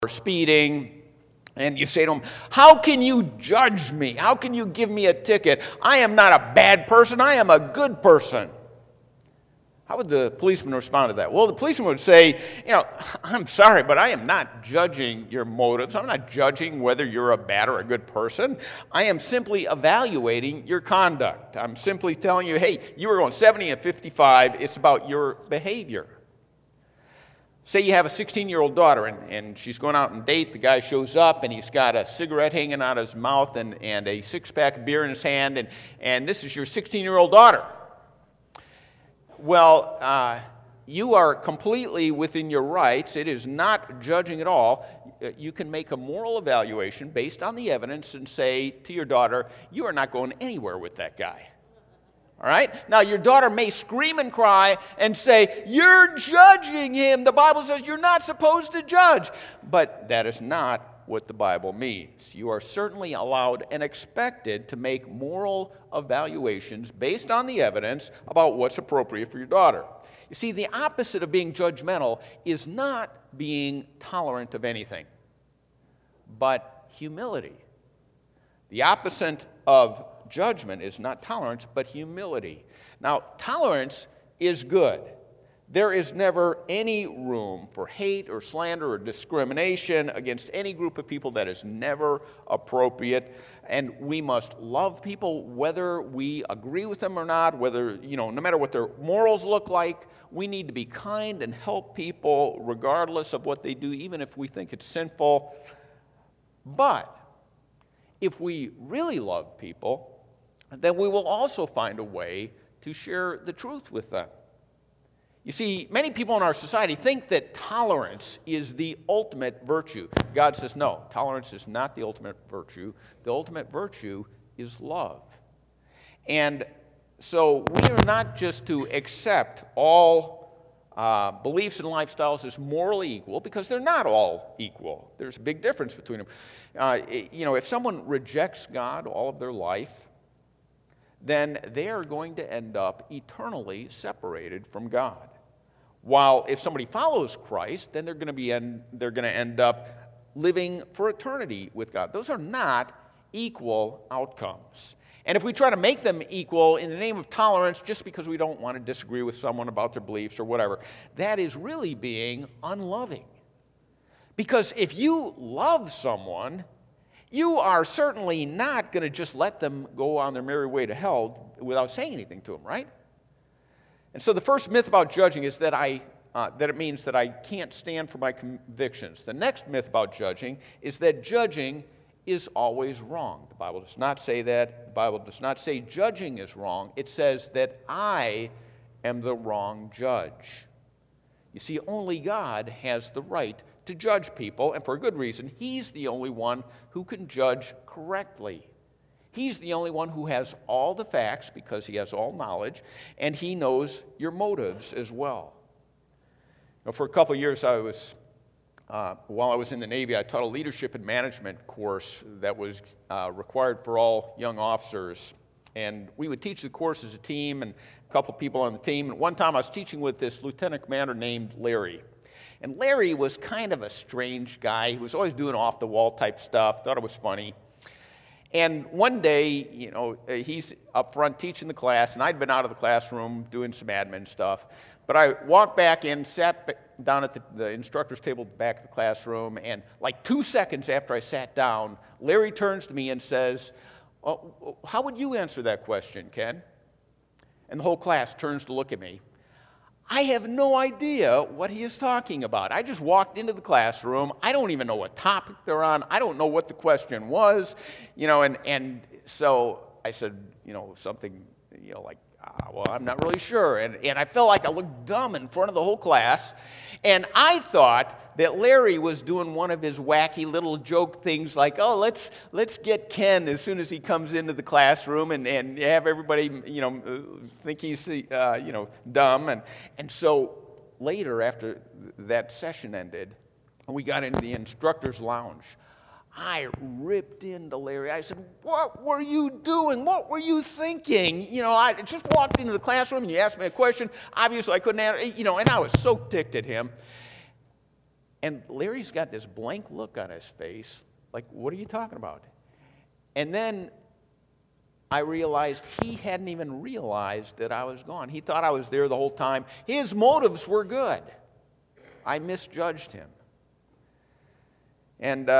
speeding, and you say to them, how can you judge me? How can you give me a ticket? I am not a bad person. I am a good person. How would the policeman respond to that? Well, the policeman would say, I'm sorry, but I am not judging your motives. I'm not judging whether you're a bad or a good person. I am simply evaluating your conduct. I'm simply telling you, hey, you were going 70 and 55. It's about your behavior. Say you have a 16-year-old daughter, and she's going out on a date. The guy shows up, and he's got a cigarette hanging out of his mouth and a six-pack of beer in his hand, and this is your 16-year-old daughter. Well, you are completely within your rights. It is not judging at all. You can make a moral evaluation based on the evidence and say to your daughter, you are not going anywhere with that guy. All right? Now, your daughter may scream and cry and say, you're judging him. The Bible says you're not supposed to judge. But that is not what the Bible means. You are certainly allowed and expected to make moral evaluations based on the evidence about what's appropriate for your daughter. You see, the opposite of being judgmental is not being tolerant of anything, but humility. The opposite of judgment is not tolerance, but humility. Now, tolerance is good. There is never any room for hate or slander or discrimination against any group of people. That is never appropriate. And we must love people whether we agree with them or not, whether, no matter what their morals look like. We need to be kind and help people regardless of what they do, even if we think it's sinful. But if we really love people, then we will also find a way to share the truth with them. You see, many people in our society think that tolerance is the ultimate virtue. God says, no, tolerance is not the ultimate virtue. The ultimate virtue is love. And so we are not just to accept all beliefs and lifestyles as morally equal, because they're not all equal. There's a big difference between them. If someone rejects God all of their life, then they are going to end up eternally separated from God. While if somebody follows Christ, then they're going to end up living for eternity with God. Those are not equal outcomes. And if we try to make them equal in the name of tolerance just because we don't want to disagree with someone about their beliefs or whatever, that is really being unloving. Because if you love someone, you are certainly not going to just let them go on their merry way to hell without saying anything to them, right? And so the first myth about judging is that it means that I can't stand for my convictions. The next myth about judging is that judging is always wrong. The Bible does not say that. The Bible does not say judging is wrong. It says that I am the wrong judge. You see, only God has the right to judge people, and for a good reason. He's the only one who can judge correctly. He's the only one who has all the facts because he has all knowledge, and he knows your motives as well. For a couple of years, while I was in the Navy, I taught a leadership and management course that was required for all young officers. And we would teach the course as a team, and a couple people on the team. And one time I was teaching with this lieutenant commander named Larry. And Larry was kind of a strange guy. He was always doing off-the-wall type stuff, thought it was funny. And one day, he's up front teaching the class, and I'd been out of the classroom doing some admin stuff. But I walked back in, sat down at the instructor's table at the back of the classroom, and like 2 seconds after I sat down, Larry turns to me and says, "Oh, how would you answer that question, Ken?" And the whole class turns to look at me. I have no idea what he is talking about. I just walked into the classroom. I don't even know what topic they're on. I don't know what the question was, and so I said, something, like, well, I'm not really sure. And I felt like I looked dumb in front of the whole class. And I thought that Larry was doing one of his wacky little joke things like, oh, let's get Ken as soon as he comes into the classroom and have everybody, think he's, dumb. And so later, after that session ended, we got into the instructor's lounge. I ripped into Larry. I said, what were you doing? What were you thinking? I just walked into the classroom and you asked me a question. Obviously, I couldn't answer, and I was so ticked at him. And Larry's got this blank look on his face, like, what are you talking about? And then I realized he hadn't even realized that I was gone. He thought I was there the whole time. His motives were good. I misjudged him. And,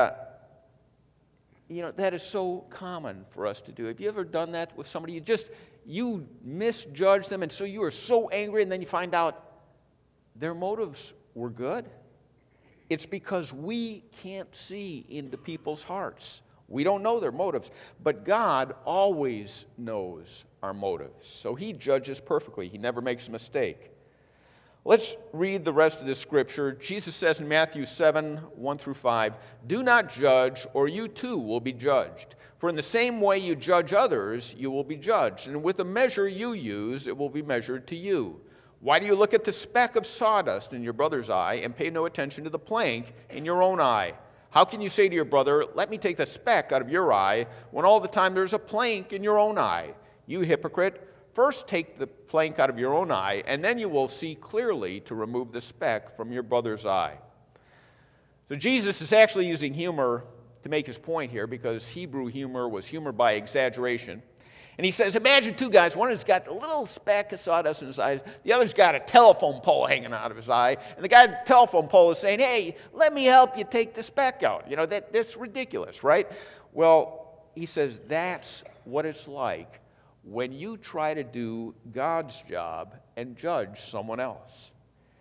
you know, that is so common for us to do. Have you ever done that with somebody? You misjudge them, and so you are so angry, and then you find out their motives were good. It's because we can't see into people's hearts. We don't know their motives, but God always knows our motives. So he judges perfectly. He never makes a mistake. Let's read the rest of this scripture. Jesus says in Matthew 7, 1 through 5, "Do not judge, or you too will be judged. For in the same way you judge others, you will be judged. And with the measure you use, it will be measured to you. Why do you look at the speck of sawdust in your brother's eye and pay no attention to the plank in your own eye? How can you say to your brother, 'Let me take the speck out of your eye,' when all the time there's a plank in your own eye? You hypocrite, first take the plank out of your own eye, and then you will see clearly to remove the speck from your brother's eye." So Jesus is actually using humor to make his point here, because Hebrew humor was humor by exaggeration. And he says, imagine two guys. One has got a little speck of sawdust in his eye. The other's got a telephone pole hanging out of his eye. And the guy at the telephone pole is saying, "Hey, let me help you take the speck out." You know, that's ridiculous, right? Well, he says that's what it's like when you try to do God's job and judge someone else.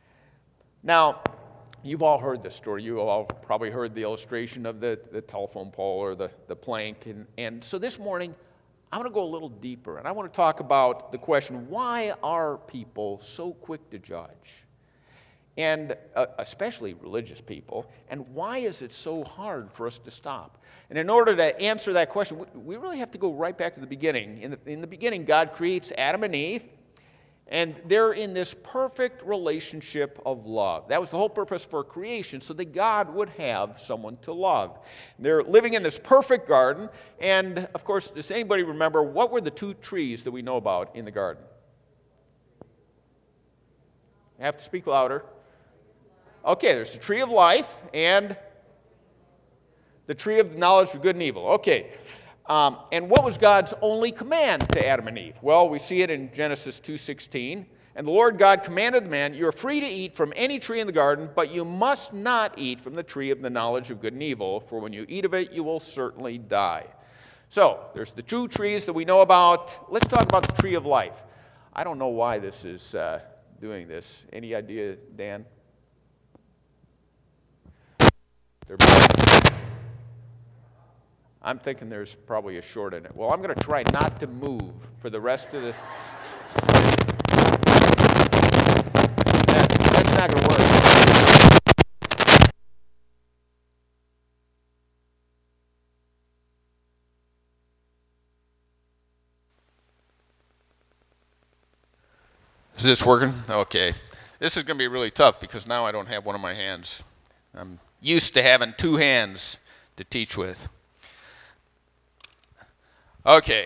Now, you've all heard this story. You all probably heard the illustration of the telephone pole or the plank. And so this morning, I'm going to go a little deeper, and I want to talk about the question, why are people so quick to judge? And especially religious people, and why is it so hard for us to stop? And in order to answer that question, we really have to go right back to the beginning. In the beginning, God creates Adam and Eve, and they're in this perfect relationship of love. That was the whole purpose for creation, so that God would have someone to love. They're living in this perfect garden, and of course, does anybody remember what were the two trees that we know about in the garden? You have to speak louder. Okay, there's the tree of life and the tree of the knowledge of good and evil. Okay. And what was God's only command to Adam and Eve? Well, we see it in Genesis 2:16. "And the Lord God commanded the man, 'You are free to eat from any tree in the garden, but you must not eat from the tree of the knowledge of good and evil, for when you eat of it, you will certainly die.'" So, there's the two trees that we know about. Let's talk about the tree of life. I don't know why this is doing this. Any idea, Dan? I'm thinking there's probably a short in it. Well, I'm going to try not to move for the rest of the... That's not going to work. Is this working? Okay. This is going to be really tough because now I don't have one of my hands. I'm used to having two hands to teach with. Okay,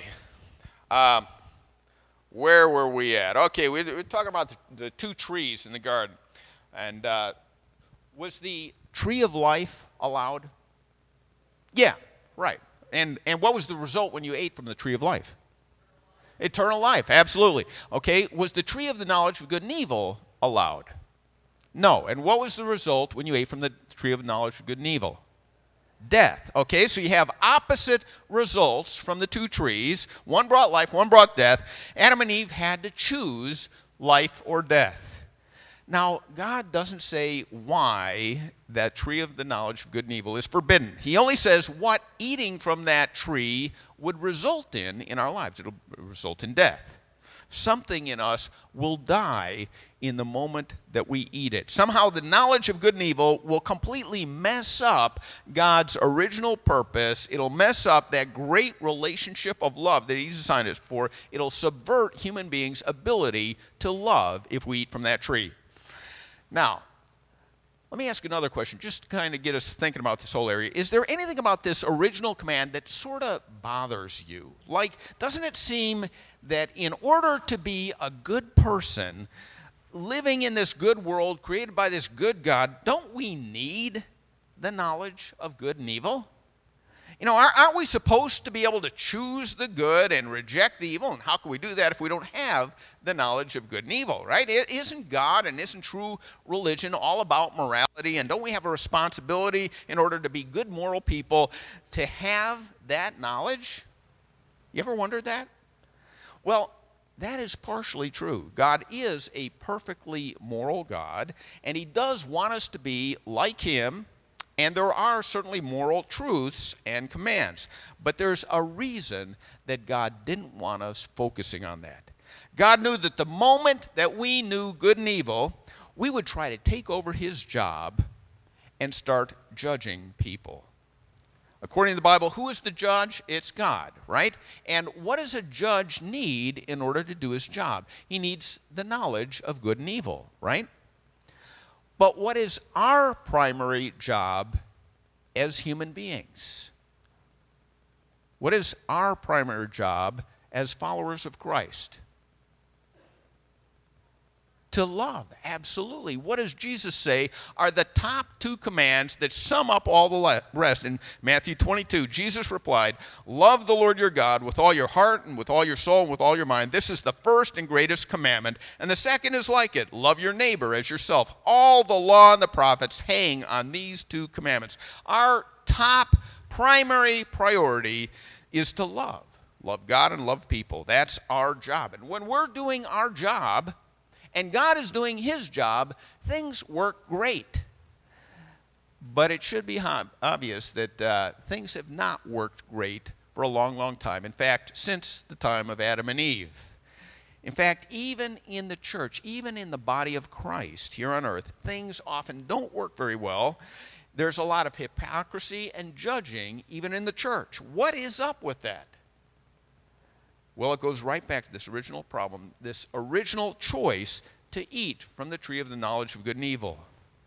where were we at? Okay, we were talking about the two trees in the garden. And was the tree of life allowed? Yeah, right. And what was the result when you ate from the tree of life? Eternal life, absolutely. Okay, was the tree of the knowledge of good and evil allowed? No. And what was the result when you ate from the tree of knowledge of good and evil? Death. Okay, so you have opposite results from the two trees. One brought life, one brought death. Adam and Eve had to choose life or death. Now, God doesn't say why that tree of the knowledge of good and evil is forbidden. He only says what eating from that tree would result in our lives. It'll result in death. Something in us will die in the moment that we eat it. Somehow the knowledge of good and evil will completely mess up God's original purpose. It'll mess up that great relationship of love that He designed us for. It'll subvert human beings' ability to love if we eat from that tree. Now, let me ask another question, just to kind of get us thinking about this whole area. Is there anything about this original command that sort of bothers you? Like, doesn't it seem that in order to be a good person, living in this good world created by this good God, don't we need the knowledge of good and evil? You know, aren't we supposed to be able to choose the good and reject the evil? And how can we do that if we don't have the knowledge of good and evil, right? Isn't God and isn't true religion all about morality? And don't we have a responsibility in order to be good moral people to have that knowledge? You ever wondered that? Well, that is partially true. God is a perfectly moral God, and he does want us to be like him. And there are certainly moral truths and commands. But there's a reason that God didn't want us focusing on that. God knew that the moment that we knew good and evil, we would try to take over his job and start judging people. According to the Bible, who is the judge? It's God, right? And what does a judge need in order to do his job? He needs the knowledge of good and evil, right? But what is our primary job as human beings? What is our primary job as followers of Christ? To love, absolutely. What does Jesus say are the top two commands that sum up all the rest? In Matthew 22, Jesus replied, "Love the Lord your God with all your heart and with all your soul and with all your mind. This is the first and greatest commandment. And the second is like it. Love your neighbor as yourself. All the law and the prophets hang on these two commandments." Our top primary priority is to love. Love God and love people. That's our job. And when we're doing our job, and God is doing his job, things work great. But it should be obvious that things have not worked great for a long, long time. In fact, since the time of Adam and Eve. In fact, even in the church, even in the body of Christ here on earth, things often don't work very well. There's a lot of hypocrisy and judging even in the church. What is up with that? Well, it goes right back to this original problem, this original choice to eat from the tree of the knowledge of good and evil.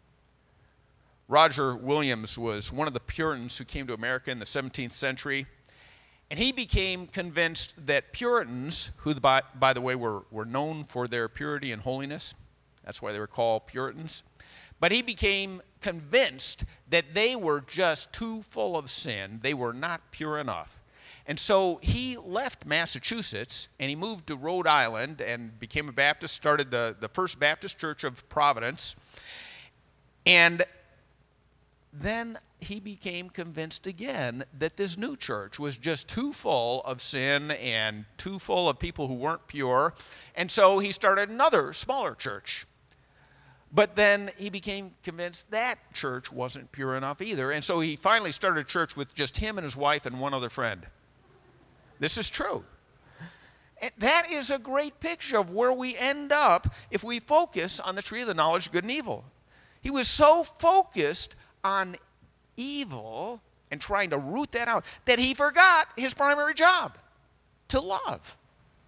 Roger Williams was one of the Puritans who came to America in the 17th century, and he became convinced that Puritans, who, by the way, were known for their purity and holiness, that's why they were called Puritans, but he became convinced that they were just too full of sin. They were not pure enough. And so he left Massachusetts and he moved to Rhode Island and became a Baptist, started the First Baptist Church of Providence. And then he became convinced again that this new church was just too full of sin and too full of people who weren't pure. And so he started another smaller church. But then he became convinced that church wasn't pure enough either. And so he finally started a church with just him and his wife and one other friend. This is true. And that is a great picture of where we end up if we focus on the tree of the knowledge of good and evil. He was so focused on evil and trying to root that out that he forgot his primary job, to love.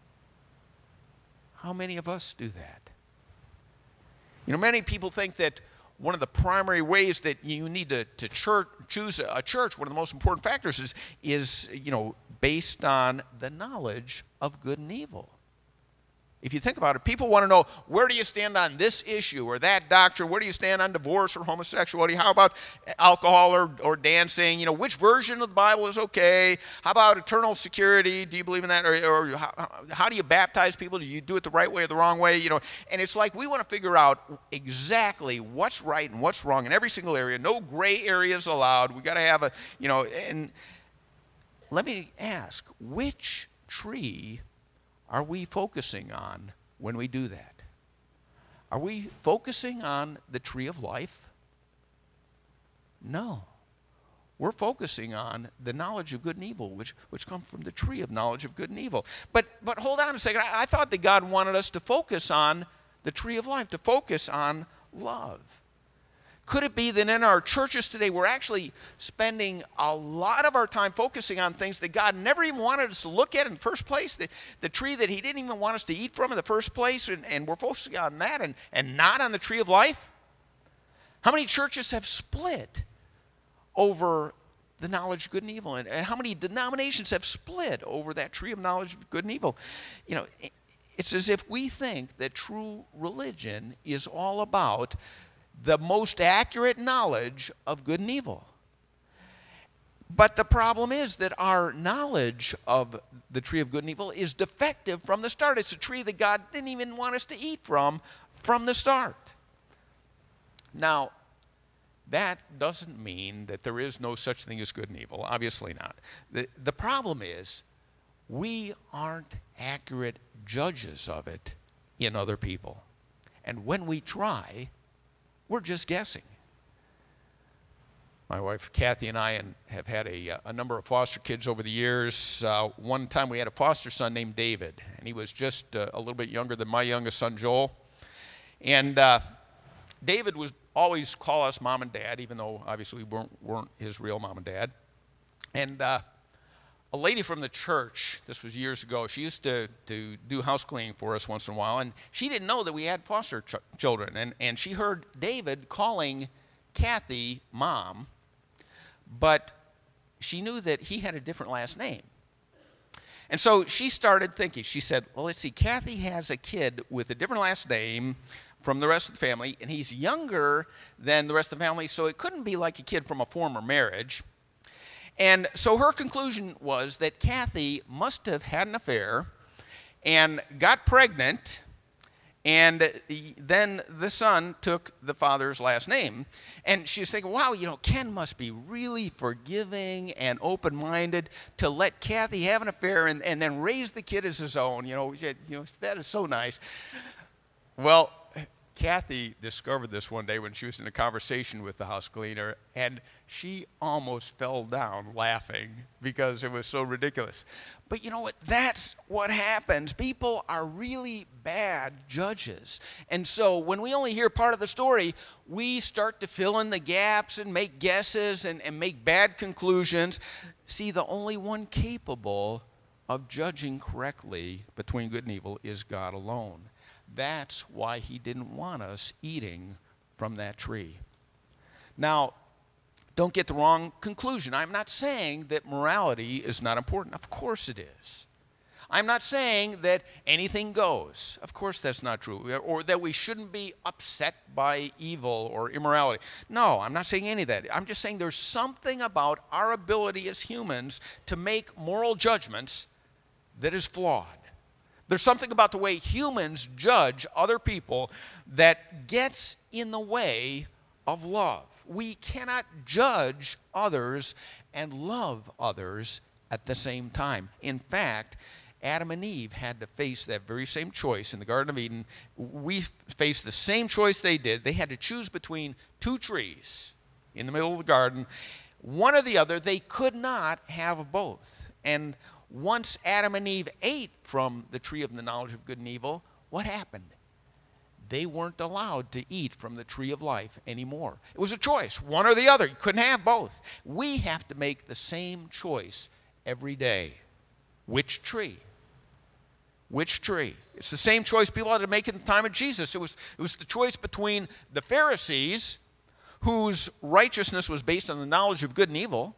How many of us do that? You know, many people think that one of the primary ways that you need to choose a church, one of the most important factors is based on the knowledge of good and evil. If you think about it, people want to know, where do you stand on this issue or that doctrine? Where do you stand on divorce or homosexuality? How about alcohol or dancing? Which version of the Bible is okay? How about eternal security? Do you believe in that? Or how do you baptize people? Do you do it the right way or the wrong way? And it's like we want to figure out exactly what's right and what's wrong in every single area. No gray areas allowed. We got to have and let me ask, which tree are we focusing on when we do that? Are we focusing on the tree of life? No. We're focusing on the knowledge of good and evil, which comes from the tree of knowledge of good and evil. But hold on a second. I thought that God wanted us to focus on the tree of life, to focus on love. Could it be that in our churches today, we're actually spending a lot of our time focusing on things that God never even wanted us to look at in the first place, the tree that he didn't even want us to eat from in the first place, and we're focusing on that and not on the tree of life? How many churches have split over the knowledge of good and evil? And how many denominations have split over that tree of knowledge of good and evil? It's as if we think that true religion is all about the most accurate knowledge of good and evil. But the problem is that our knowledge of the tree of good and evil is defective from the start. It's a tree that God didn't even want us to eat from the start. Now, that doesn't mean that there is no such thing as good and evil. Obviously not. The problem is we aren't accurate judges of it in other people. And when we try, we're just guessing. My wife Kathy and I have had a number of foster kids over the years. One time we had a foster son named David, and he was just a little bit younger than my youngest son Joel. And David would always call us mom and dad, even though obviously we weren't his real mom and dad. And a lady from the church, this was years ago, she used to do house cleaning for us once in a while, and she didn't know that we had foster children. And she heard David calling Kathy mom, but she knew that he had a different last name. And so she started thinking. She said, well, let's see, Kathy has a kid with a different last name from the rest of the family, and he's younger than the rest of the family, so it couldn't be like a kid from a former marriage. And so her conclusion was that Kathy must have had an affair and got pregnant, and then the son took the father's last name. And she was thinking, wow, Ken must be really forgiving and open-minded to let Kathy have an affair and then raise the kid as his own. That is so nice. Well, Kathy discovered this one day when she was in a conversation with the house cleaner, and she almost fell down laughing because it was so ridiculous. But you know what? That's what happens. People are really bad judges. And so when we only hear part of the story, we start to fill in the gaps and make guesses and make bad conclusions. See, the only one capable of judging correctly between good and evil is God alone. That's why he didn't want us eating from that tree. Now, don't get the wrong conclusion. I'm not saying that morality is not important. Of course it is. I'm not saying that anything goes. Of course that's not true. Or that we shouldn't be upset by evil or immorality. No, I'm not saying any of that. I'm just saying there's something about our ability as humans to make moral judgments that is flawed. There's something about the way humans judge other people that gets in the way of love. We cannot judge others and love others at the same time. In fact, Adam and Eve had to face that very same choice in the Garden of Eden. We faced the same choice they did. They had to choose between two trees in the middle of the garden. One or the other, they could not have both. And once Adam and Eve ate from the tree of the knowledge of good and evil, what happened? They weren't allowed to eat from the tree of life anymore. It was a choice, one or the other. You couldn't have both. We have to make the same choice every day. Which tree? Which tree? It's the same choice people had to make in the time of Jesus. It was the choice between the Pharisees, whose righteousness was based on the knowledge of good and evil,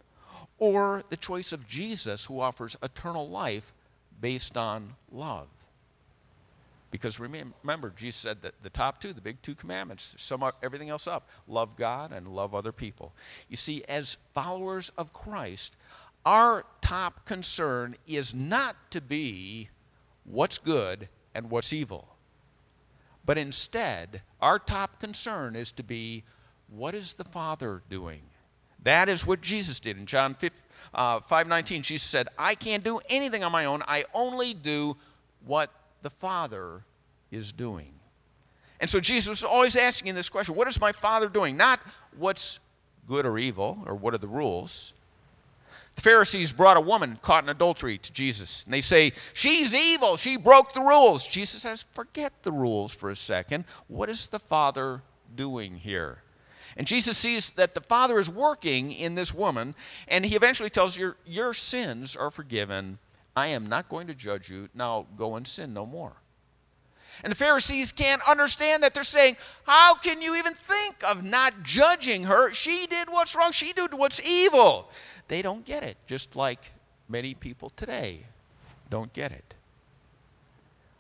or the choice of Jesus, who offers eternal life based on love. Because remember, Jesus said that the top two, the big two commandments, sum up everything else up. Love God and love other people. You see, as followers of Christ, our top concern is not to be what's good and what's evil. But instead, our top concern is to be, what is the Father doing? That is what Jesus did. In John 5:19, Jesus said, I can't do anything on my own. I only do what the Father is doing. And so Jesus was always asking this question, what is my Father doing? Not what's good or evil, or what are the rules. The Pharisees brought a woman caught in adultery to Jesus. And they say, she's evil. She broke the rules. Jesus says, forget the rules for a second. What is the Father doing here? And Jesus sees that the Father is working in this woman, and he eventually tells her, your sins are forgiven. I am not going to judge you. Now go and sin no more. And the Pharisees can't understand that. They're saying, how can you even think of not judging her? She did what's wrong. She did what's evil. They don't get it, just like many people today don't get it.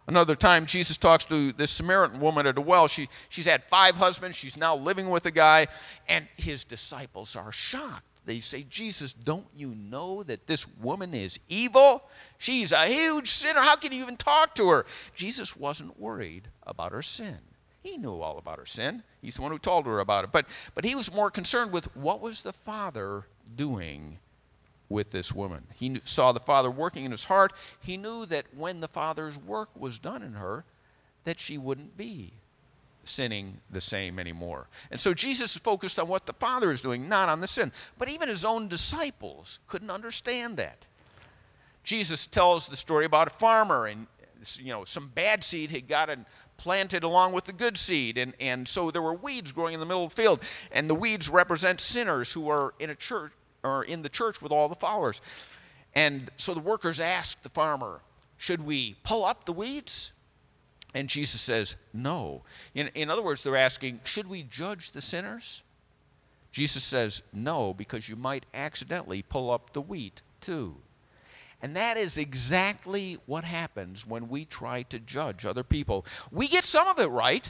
Another time, Jesus talks to this Samaritan woman at a well. She's had 5 husbands. She's now living with a guy. And his disciples are shocked. They say, Jesus, don't you know that this woman is evil? She's a huge sinner. How can you even talk to her? Jesus wasn't worried about her sin. He knew all about her sin. He's the one who told her about it. But he was more concerned with what was the Father doing with this woman. He saw the Father working in his heart. He knew that when the Father's work was done in her, that she wouldn't be sinning the same anymore. And so Jesus is focused on what the Father is doing, not on the sin. But even his own disciples couldn't understand that. Jesus tells the story about a farmer, and some bad seed had gotten planted along with the good seed, and so there were weeds growing in the middle of the field, and the weeds represent sinners who are in a church or in the church with all the followers. And so the workers asked the farmer, should we pull up the weeds? And Jesus says, no. In other words, they're asking, should we judge the sinners? Jesus says, no, because you might accidentally pull up the wheat too. And that is exactly what happens when we try to judge other people. We get some of it right,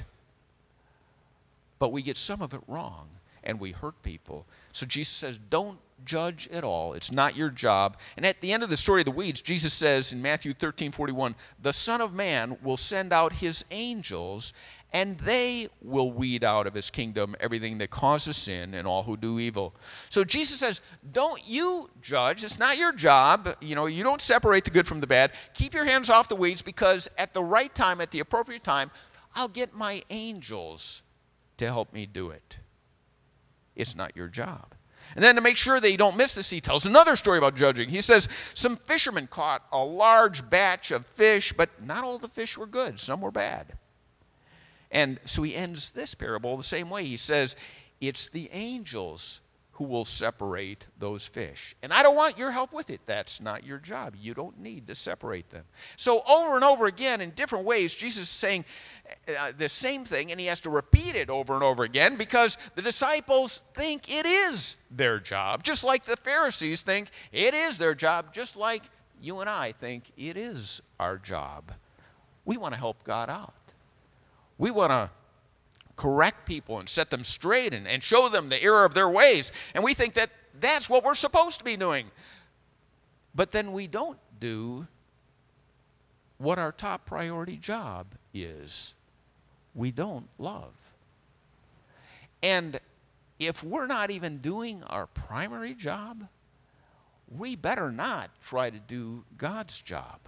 but we get some of it wrong, and we hurt people. So Jesus says, don't judge at all. It's not your job. And at the end of the story of the weeds, Jesus says in Matthew 13:41, the Son of Man will send out his angels, and they will weed out of his kingdom everything that causes sin and all who do evil. So Jesus says, don't you judge. It's not your job. You don't separate the good from the bad. Keep your hands off the weeds, because at the right time, at the appropriate time, I'll get my angels to help me do it. It's not your job. And then to make sure that you don't miss this, he tells another story about judging. He says, some fishermen caught a large batch of fish, but not all the fish were good. Some were bad. And so he ends this parable the same way. He says, it's the angels who will separate those fish. And I don't want your help with it. That's not your job. You don't need to separate them. So over and over again, in different ways, Jesus is saying the same thing, and he has to repeat it over and over again because the disciples think it is their job, just like the Pharisees think it is their job, just like you and I think it is our job. We want to help God out. We want to correct people and set them straight and show them the error of their ways. And we think that that's what we're supposed to be doing. But then we don't do what our top priority job is. We don't love. And if we're not even doing our primary job, we better not try to do God's job.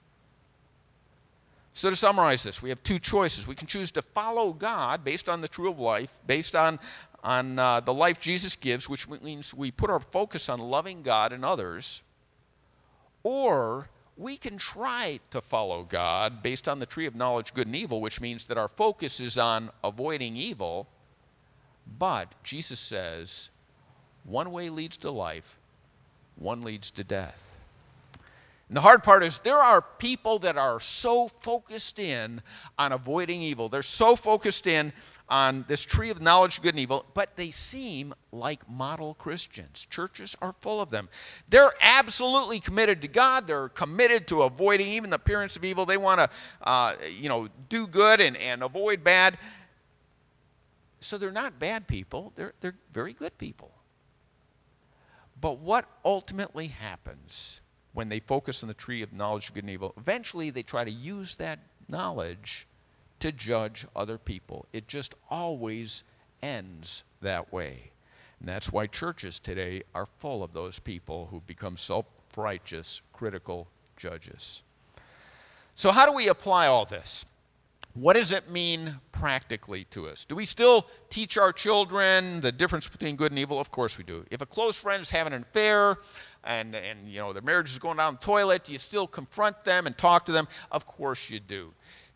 So to summarize this, we have 2 choices. We can choose to follow God based on the true of life, based on the life Jesus gives, which means we put our focus on loving God and others. Or we can try to follow God based on the tree of knowledge, good and evil, which means that our focus is on avoiding evil. But Jesus says, one way leads to life, one leads to death. And the hard part is there are people that are so focused in on avoiding evil. They're so focused in on this tree of knowledge, good and evil, but they seem like model Christians. Churches are full of them. They're absolutely committed to God. They're committed to avoiding even the appearance of evil. They want to, do good and avoid bad. So they're not bad people. They're very good people. But what ultimately happens when they focus on the tree of knowledge of good and evil, eventually they try to use that knowledge to judge other people. It just always ends that way. And that's why churches today are full of those people who become self-righteous, critical judges. So how do we apply all this? What does it mean practically to us? Do we still teach our children the difference between good and evil? Of course we do. If a close friend is having an affair and their marriage is going down the toilet, do you still confront them and talk to them? Of course you do.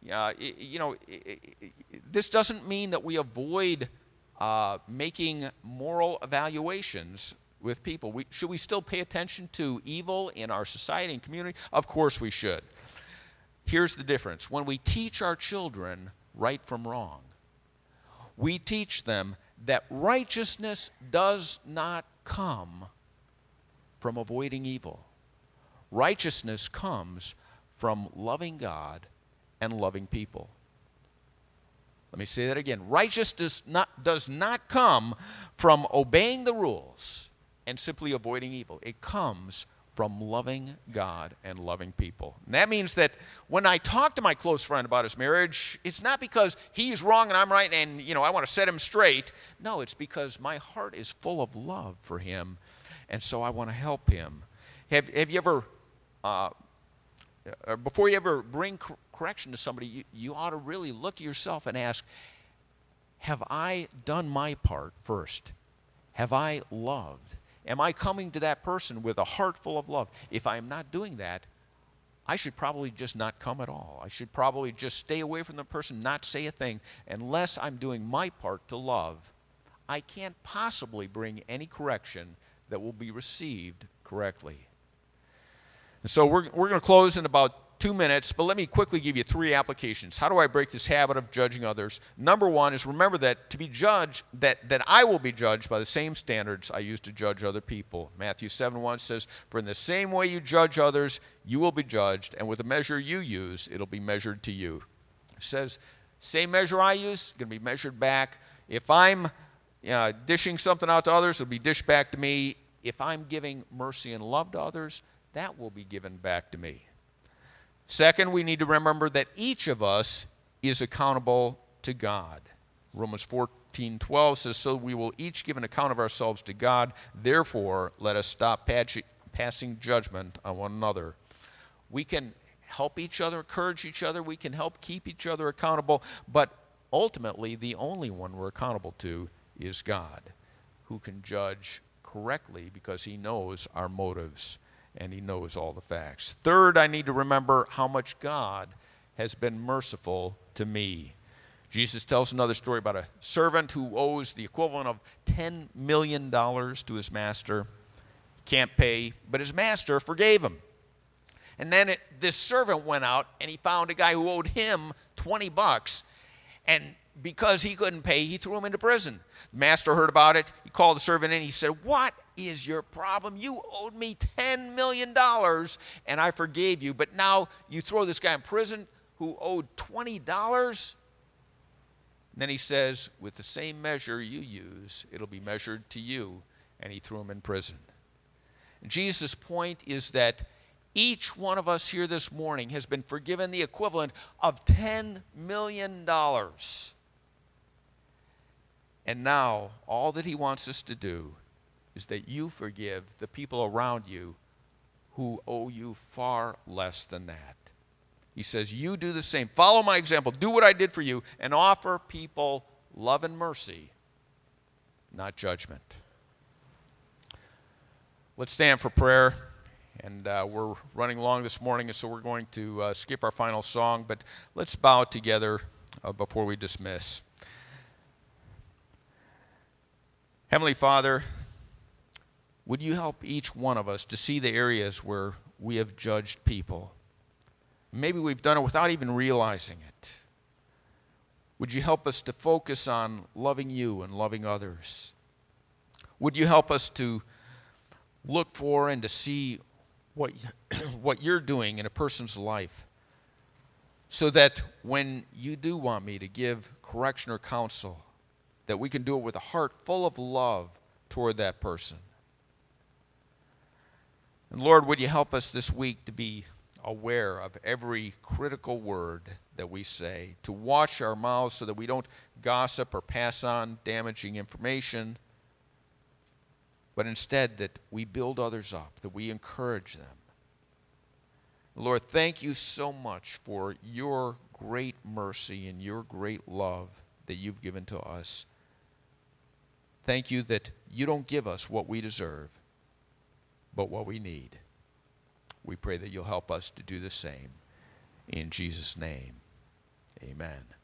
This doesn't mean that we avoid making moral evaluations with people. Should we still pay attention to evil in our society and community? Of course we should. Here's the difference. When we teach our children right from wrong, we teach them that righteousness does not come from avoiding evil. Righteousness comes from loving God and loving people. Let me say that again. Righteousness does not come from obeying the rules and simply avoiding evil. It comes from loving God and loving people. And that means that when I talk to my close friend about his marriage, it's not because he's wrong and I'm right and, I want to set him straight. No, it's because my heart is full of love for him, and so I want to help him. Have you ever, before you ever bring correction to somebody, you ought to really look at yourself and ask, have I done my part first? Have I loved? Am I coming to that person with a heart full of love? If I am not doing that, I should probably just not come at all. I should probably just stay away from the person, not say a thing, unless I'm doing my part to love. I can't possibly bring any correction that will be received correctly. And so we're going to close in about 2 minutes, but let me quickly give you 3 applications. How do I break this habit of judging others? Number 1 is remember that to be judged, that I will be judged by the same standards I use to judge other people. Matthew 7:1 says, "For in the same way you judge others, you will be judged, and with the measure you use, it'll be measured to you." It says, same measure I use, going to be measured back. If I'm dishing something out to others, it'll be dished back to me. If I'm giving mercy and love to others, that will be given back to me. Second, we need to remember that each of us is accountable to God. Romans 14:12 says, "So we will each give an account of ourselves to God. Therefore, let us stop passing judgment on one another." We can help each other, encourage each other. We can help keep each other accountable. But ultimately, the only one we're accountable to is God, who can judge correctly because he knows our motives and he knows all the facts. Third, I need to remember how much God has been merciful to me. Jesus tells another story about a servant who owes the equivalent of $10 million to his master. Can't pay, but his master forgave him. And then this servant went out and he found a guy who owed him $20. And because he couldn't pay, he threw him into prison. The master heard about it. He called the servant in. He said, "What is your problem? You owed me $10 million and I forgave you, but now you throw this guy in prison who owed $20? And then he says, "With the same measure you use, it'll be measured to you." And he threw him in prison. And Jesus' point is that each one of us here this morning has been forgiven the equivalent of $10 million. And now, all that he wants us to do is that you forgive the people around you who owe you far less than that. He says, you do the same. Follow my example. Do what I did for you and offer people love and mercy, not judgment. Let's stand for prayer. And we're running long this morning, and so we're going to skip our final song, but let's bow together before we dismiss. Heavenly Father, would you help each one of us to see the areas where we have judged people? Maybe we've done it without even realizing it. Would you help us to focus on loving you and loving others? Would you help us to look for and to see what you're doing in a person's life, so that when you do want me to give correction or counsel, that we can do it with a heart full of love toward that person. And Lord, would you help us this week to be aware of every critical word that we say, to watch our mouths so that we don't gossip or pass on damaging information, but instead that we build others up, that we encourage them. Lord, thank you so much for your great mercy and your great love that you've given to us. Thank you that you don't give us what we deserve, but what we need. We pray that you'll help us to do the same. In Jesus' name, amen.